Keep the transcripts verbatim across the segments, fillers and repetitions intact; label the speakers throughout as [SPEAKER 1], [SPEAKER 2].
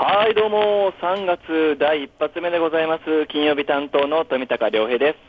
[SPEAKER 1] はい、どうも、さんがつだいいっぱつめでございます。金曜日担当の富高良平です。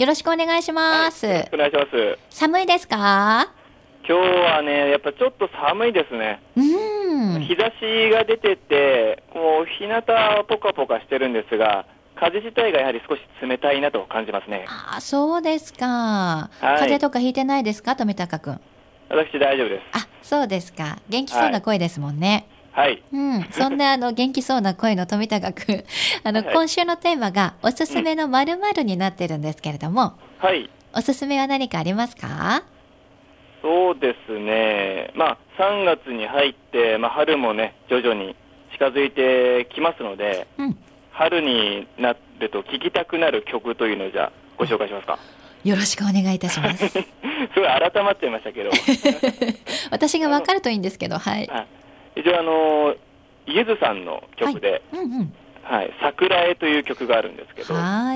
[SPEAKER 2] よろしくお願いします。
[SPEAKER 1] はい、よろしくお願いします。
[SPEAKER 2] 寒いですか？
[SPEAKER 1] 今日はね、やっぱちょっと寒いですね。
[SPEAKER 2] うーん。
[SPEAKER 1] 日差しが出てて、こう、日向はポカポカしてるんですが、風自体がやはり少し冷たいなと感じますね。
[SPEAKER 2] ああ、そうですか。
[SPEAKER 1] はい、
[SPEAKER 2] 風邪とかひいてないですか、富高くん。
[SPEAKER 1] 私大丈夫です。
[SPEAKER 2] あ、そうですか。元気そうな声ですもんね。
[SPEAKER 1] はい。
[SPEAKER 2] うん、そんなあの元気そうな声の富高くん、あの、
[SPEAKER 1] はいはい、
[SPEAKER 2] 今週のテーマがおすすめの〇〇になってるんですけれども、
[SPEAKER 1] うん、はい。
[SPEAKER 2] おすすめは何かありますか？
[SPEAKER 1] そうですね、まあ、さんがつに入って、まあ、春もね、徐々に近づいてきますので、
[SPEAKER 2] うん、
[SPEAKER 1] 春になると聴きたくなる曲というのをじゃあご紹介しますか。
[SPEAKER 2] よろしくお願いいたします。す
[SPEAKER 1] ごい改まっちゃいましたけど
[SPEAKER 2] 私が分かるといいんですけど、はい。
[SPEAKER 1] 一応あのゆずさんの曲で、
[SPEAKER 2] はい、うんうん、
[SPEAKER 1] はい、桜絵という曲があるんですけど、
[SPEAKER 2] はい、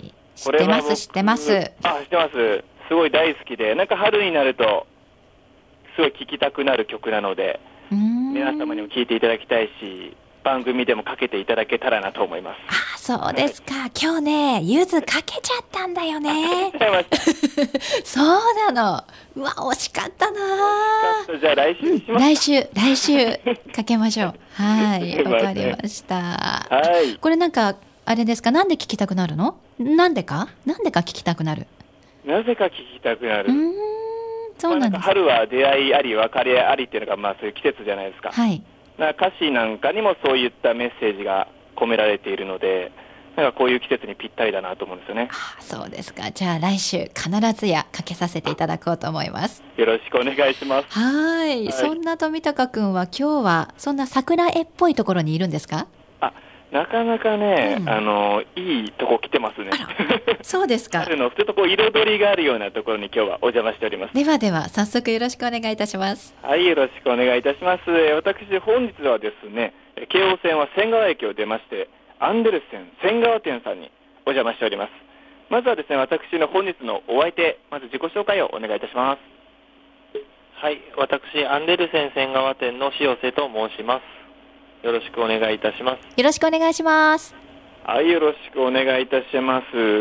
[SPEAKER 2] 知ってます知ってます。
[SPEAKER 1] あ、知ってます。すごい大好きで、なんか春になるとすごい聴きたくなる曲なので、皆様にも聴いていただきたいし、番組でもかけていただけたらなと思います。
[SPEAKER 2] あ、そうですか。はい、今日ね、ゆずかけちゃったんだよね。そうなの。うわ、惜しかったな。
[SPEAKER 1] 惜しかった。じゃあ来週しますか、うん、
[SPEAKER 2] 来週、来週かけましょう。はい、わかりました。はい。これなんか、あれですか、なんで聞きたくなるの？なんでかなんでか聞きたくなる。
[SPEAKER 1] なぜか聞きたくなる。
[SPEAKER 2] うーん、そうなんです。まあ、なんか
[SPEAKER 1] 春は出会いあり別れありっていうのが、まあそういう季節じゃないですか。
[SPEAKER 2] はい。
[SPEAKER 1] 歌詞なんかにもそういったメッセージが込められているので、なんかこういう季節にぴったりだなと思うんですよね。
[SPEAKER 2] あ、そうですか。じゃあ来週必ずやかけさせていただこうと思います。
[SPEAKER 1] よろしくお願いします。
[SPEAKER 2] はい、はい。そんな富高くんは今日はそんな桜絵っぽいところにいるんですか？
[SPEAKER 1] あ、なかなかね、うん、あのいいとこ来てますね。
[SPEAKER 2] そうですか。
[SPEAKER 1] 春のちょっとこう彩りがあるようなところに今日はお邪魔しております。
[SPEAKER 2] ではでは早速よろしくお願いいたします。
[SPEAKER 1] はい、よろしくお願いいたします。私本日はですね、京王線は仙川駅を出ましてアンデルセン仙川店さんにお邪魔しております。まずはですね、私の本日のお相手、まず自己紹介をお願いいたします。
[SPEAKER 3] はい、私アンデルセン仙川店の塩瀬と申します。よろしくお願いいたします。
[SPEAKER 2] よろしくお願いします。
[SPEAKER 1] はい、よろしくお願いいたします。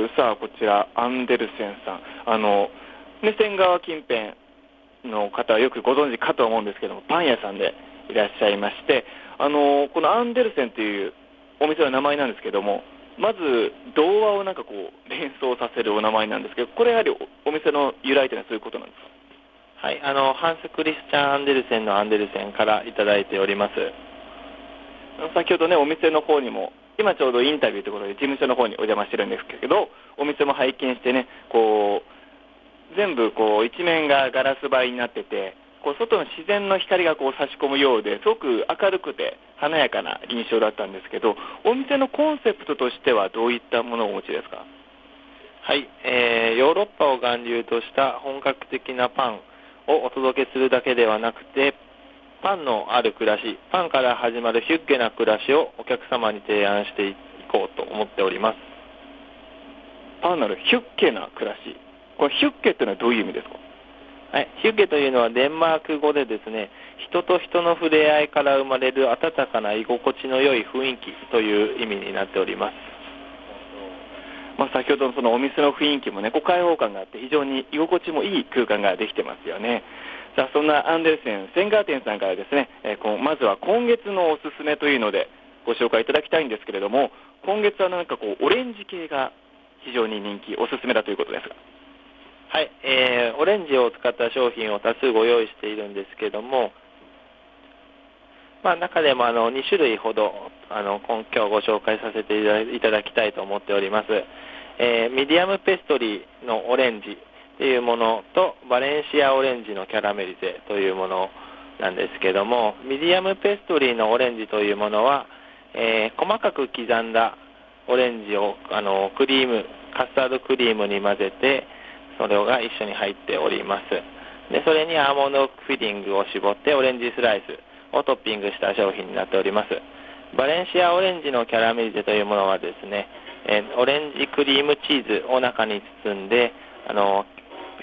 [SPEAKER 1] さあ、こちらアンデルセンさん、あの、ね、仙川近辺の方はよくご存知かと思うんですけども、パン屋さんでいらっしゃいまして、あのこのアンデルセンというお店の名前なんですけども、まず童話をなんかこう連想させるお名前なんですけど、これやはり お, お店の由来というのはそういうことなんですか？
[SPEAKER 3] はい、あのハンス・クリスチャン・アンデルセンのアンデルセンからいただいております。
[SPEAKER 1] 先ほどね、お店の方にも今ちょうどインタビューということで事務所の方にお邪魔してるんですけど、お店も拝見してね、こう全部こう一面がガラス張りになってて、こう外の自然の光がこう差し込むようですごく明るくて華やかな印象だったんですけど、お店のコンセプトとしてはどういったものをお持ちですか？
[SPEAKER 3] はい、えー、ヨーロッパを源流とした本格的なパンをお届けするだけではなくて、パンのある暮らし、パンから始まるヒュッゲな暮らしをお客様に提案していこうと思っております。
[SPEAKER 1] パンのあるヒュッゲな暮らし、これヒュッゲというのはどういう意味ですか？
[SPEAKER 3] はい、ヒュッゲというのはデンマーク語でですね、人と人の触れ合いから生まれる温かな居心地の良い雰囲気という意味になっております。
[SPEAKER 1] まあ、先ほどのそのお店の雰囲気もね、こう開放感があって非常に居心地もいい空間ができてますよね。さあ、そんなアンデルセン仙川店さんからですね、えー、こうまずは今月のおすすめというのでご紹介いただきたいんですけれども、今月はなんかこうオレンジ系が非常に人気、おすすめだということですが。
[SPEAKER 3] はい、えー、オレンジを使った商品を多数ご用意しているんですけども、まあ、中でもあのに種類ほどあの今日ご紹介させていただきたいと思っております。えー、ミディアムペストリーのオレンジというものとバレンシアオレンジのキャラメリゼというものなんですけども、ミディアムペストリーのオレンジというものは、えー、細かく刻んだオレンジをあのクリームカスタードクリームに混ぜて、それが一緒に入っております。でそれにアーモンドフィリングを絞ってオレンジスライスをトッピングした商品になっております。バレンシアオレンジのキャラメリゼというものはですね、えー、オレンジクリームチーズを中に包んで、あの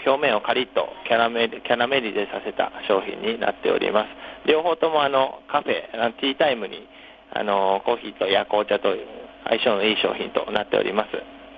[SPEAKER 3] 表面をカリッとキャラメリキャラメリゼさせた商品になっております。両方ともあのカフェティータイムにあのコーヒーとや紅茶と相性のいい商品となっております。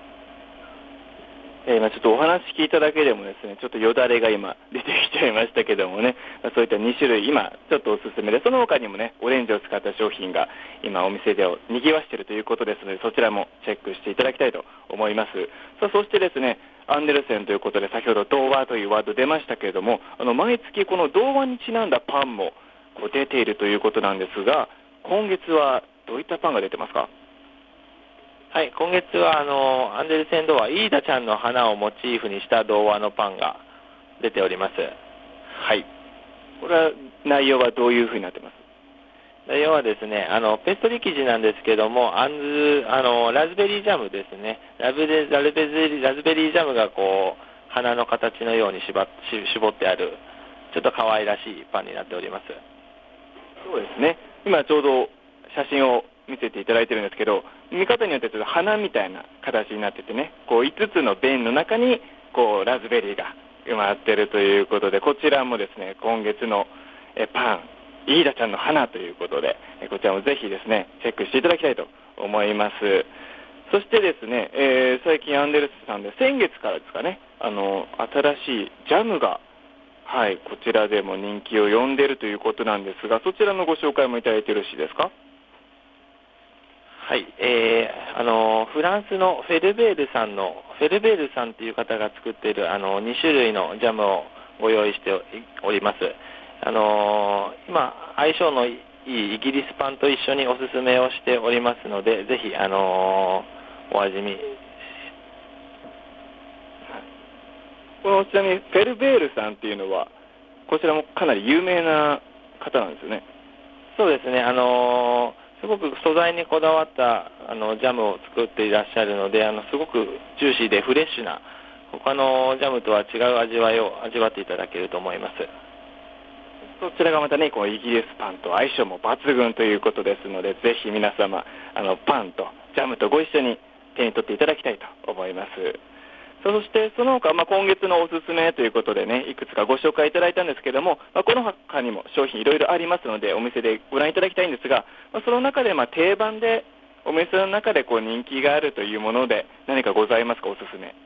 [SPEAKER 1] えー、今ちょっとお話聞いただけでもですね、ちょっとよだれが今出てきちゃいましたけどもね、そういったに種類今ちょっとおすすめで、その他にもねオレンジを使った商品が今お店でにぎわしているということですので、そちらもチェックしていただきたいと思います。さあ、そしてですね、アンデルセンということで先ほど童話というワード出ましたけれども、あの毎月この童話にちなんだパンもこう出ているということなんですが、今月はどういったパンが出てますか？
[SPEAKER 3] はい、今月はあのアンデルセン童話、イーダちゃんの花をモチーフにした童話のパンが出ております。
[SPEAKER 1] はい、これは内容はどういうふうになってます？
[SPEAKER 3] 内容はですね、あのペストリ生地なんですけども、あんずあのラズベリージャムですね、ラズベラズベリーラズベリージャムがこう花の形のように絞ってある、ちょっと可愛らしいパンになっております。
[SPEAKER 1] そうですね、今ちょうど写真を見せていただいてるんですけど、見方によってちょっと花みたいな形になっててね、こういつつの弁の中にこうラズベリーが埋まってるということで、こちらもですね今月のえパンイーダちゃんの花ということで、こちらもぜひですねチェックしていただきたいと思います。そしてですね、えー、最近アンデルセンさんで先月からですかね、あの新しいジャムがはい、こちらでも人気を呼んでいるということなんですが、そちらのご紹介もいただいてよろしいですか？
[SPEAKER 3] はい、えー、あのフランスのフェルベールさんのフェルベールさんという方が作っているあのに種類のジャムをご用意しております。あの今相性のいいイギリスパンと一緒におすすめをしておりますので、ぜひあのお味見。
[SPEAKER 1] このちなみにフェルベールさんっていうのはこちらもかなり有名な方なんですよね。
[SPEAKER 3] そうですね、あのすごく素材にこだわったあのジャムを作っていらっしゃるので、あのすごくジューシーでフレッシュな他のジャムとは違う味わいを味わっていただけると思います。
[SPEAKER 1] そちらがまたねこうイギリスパンと相性も抜群ということですので、ぜひ皆様あのパンとジャムとご一緒に手に取っていただきたいと思います。そしてその他、まあ、今月のおすすめということでね、いくつかご紹介いただいたんですけども、まあ、この他にも商品いろいろありますのでお店でご覧いただきたいんですが、まあ、その中でまあ定番でお店の中でこう人気があるというもので何かございますか？おすすめ。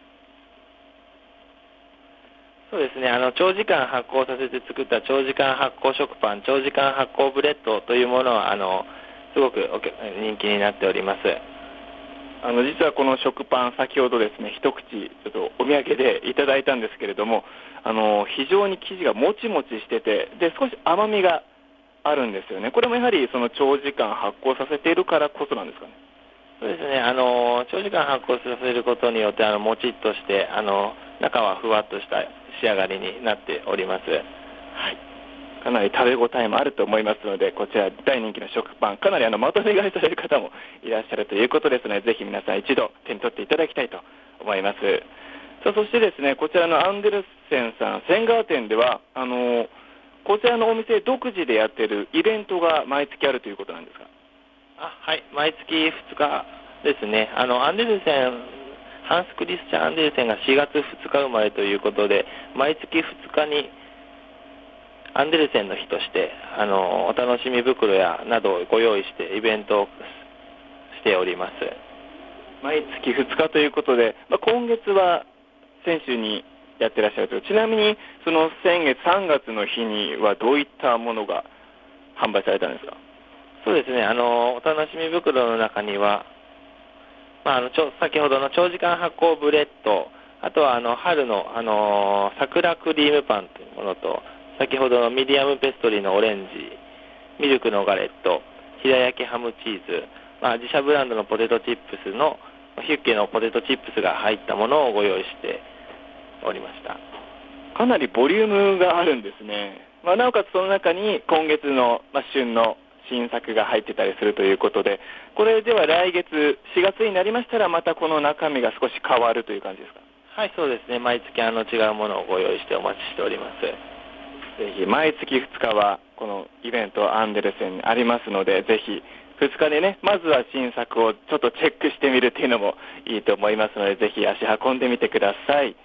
[SPEAKER 3] そうですね、あの長時間発酵させて作った長時間発酵食パン、長時間発酵ブレッドというものはあのすごく人気になっております。
[SPEAKER 1] あの実はこの食パン先ほどですね一口ちょっとお土産でいただいたんですけれども、あの非常に生地がもちもちしてて、で少し甘みがあるんですよね。これもやはりその長時間発酵させているからこそなんですかね？
[SPEAKER 3] そうですね、あの長時間発酵させることによってあのもちっとしてあの中はふわっとした仕上がりになっております。
[SPEAKER 1] はい、かなり食べ応えもあると思いますので、こちら大人気の食パン、かなりあのまとめ買いされる方もいらっしゃるということですので、ぜひ皆さん一度手に取っていただきたいと思います。さあ、そしてですね、こちらのアンデルセンさん千川店ではあのこちらのお店独自でやっているイベントが毎月あるということなんですか？
[SPEAKER 3] あ、はい、毎月ふつかですね。あのアンデルセンハンス・クリスチャン・アンデルセンがしがつふつか生まれということで、毎月ふつかにアンデルセンの日としてあのお楽しみ袋やなどをご用意してイベントをしております。
[SPEAKER 1] 毎月ふつかということで、まあ、今月は先週にやってらっしゃると。ちなみにその先月さんがつの日にはどういったものが販売されたんですか？
[SPEAKER 3] そうですね、あのお楽しみ袋の中には、まあ、あのちょ先ほどの長時間発酵ブレッド、あとはあの春の、あの桜クリームパンというものと、先ほどのミディアムペストリーのオレンジ、ミルクのガレット、平焼きハムチーズ、まあ、自社ブランドのポテトチップスのヒュッケのポテトチップスが入ったものをご用意しておりました。
[SPEAKER 1] かなりボリュームがあるんですね。まあ、なおかつその中に今月の、まあ、旬の新作が入ってたりするということで、これでは来月しがつになりましたらまたこの中身が少し変わるという感じですか？
[SPEAKER 3] はい、そうですね、毎月あの違うものをご用意してお待ちしております。
[SPEAKER 1] ぜひ毎月ふつかはこのイベントアンデルセンにありますので、ぜひふつかでね、まずは新作をちょっとチェックしてみるっていうのもいいと思いますので、ぜひ足運んでみてください。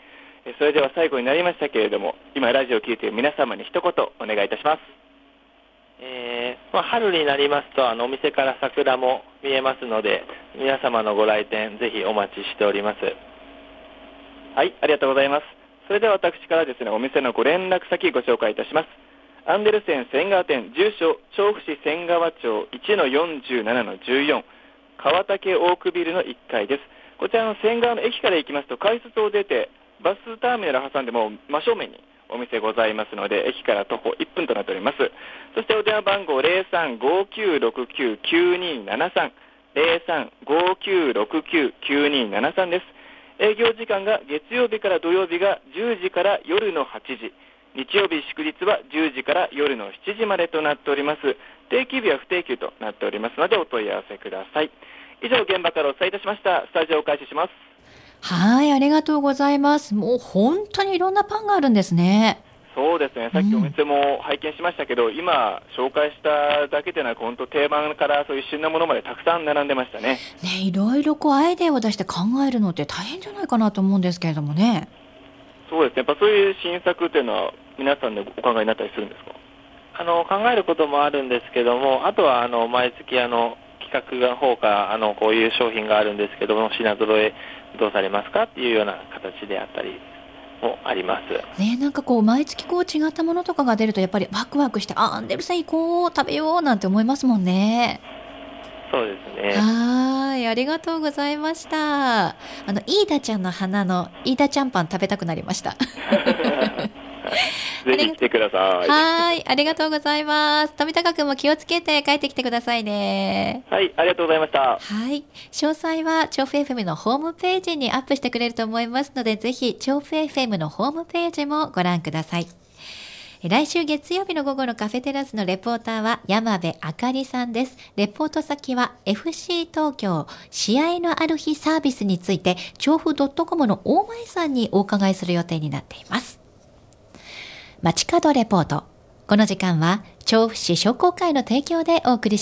[SPEAKER 1] それでは最後になりましたけれども、今ラジオを聞いている皆様に一言お願いいたします。
[SPEAKER 3] えーまあ、春になりますとあのお店から桜も見えますので、皆様のご来店ぜひお待ちしております。
[SPEAKER 1] はい、ありがとうございます。それでは私からですね、お店のご連絡先ご紹介いたします。アンデルセン仙川店、住所調布市仙川町 いちのよんじゅうななのじゅうよん、川竹オークビルのいっかいです。こちらの仙川の駅から行きますと、改札を出てバスターミナルを挟んでも真正面にお店ございますので、駅から徒歩いっぷんとなっております。そしてお電話番号 ゼロさんごきゅうろくきゅうきゅうにーななさん ゼロさんごきゅうろくきゅうきゅうにーななさんです。営業時間が月曜日から土曜日がじゅうじから夜のはちじ、日曜日祝日はじゅうじから夜のしちじまでとなっております。定休日は不定休となっておりますのでお問い合わせください。以上、現場からお伝えいたしました。スタジオを開始します。
[SPEAKER 2] はい、ありがとうございます。もう本当にいろんなパンがあるんですね。
[SPEAKER 1] そうですね、さっきお店も拝見しましたけど、うん、今紹介しただけでなく本当定番からそういう旬なものまでたくさん並んでましたね。
[SPEAKER 2] ね、いろいろこうアイデアを出して考えるのって大変じゃないかなと思うんですけれどもね。
[SPEAKER 1] そうですね、やっぱそういう新作っていうのは皆さんでお考えになったりするんですか？
[SPEAKER 3] あの考えることもあるんですけども、あとはあの毎月あの企画の方からあのこういう商品があるんですけども、品揃えどうされますかっていうような形であったりもあります。
[SPEAKER 2] ね、なんかこう毎月こう違ったものとかが出るとやっぱりワクワクして、あ、アンデルセン行こう、食べようなんて思いますもんね。
[SPEAKER 3] そうですね。
[SPEAKER 2] はい、ありがとうございました。あのイーダちゃんの花のイーダちゃんパン食べたくなりました。
[SPEAKER 1] ぜひ来てください。
[SPEAKER 2] はい、ありがとうございます。富高くんも気をつけて帰ってきてくださいね。
[SPEAKER 1] はい、ありがとうございました。
[SPEAKER 2] はい、詳細は調布 エフエム のホームページにアップしてくれると思いますので、ぜひ調布 エフエム のホームページもご覧ください。来週月曜日の午後のカフェテラスのレポーターは山部あかりさんです。レポート先は エフシー 東京試合のある日サービスについて調布 .com の大前さんにお伺いする予定になっています。街角レポート。この時間は調布市商工会の提供でお送りします。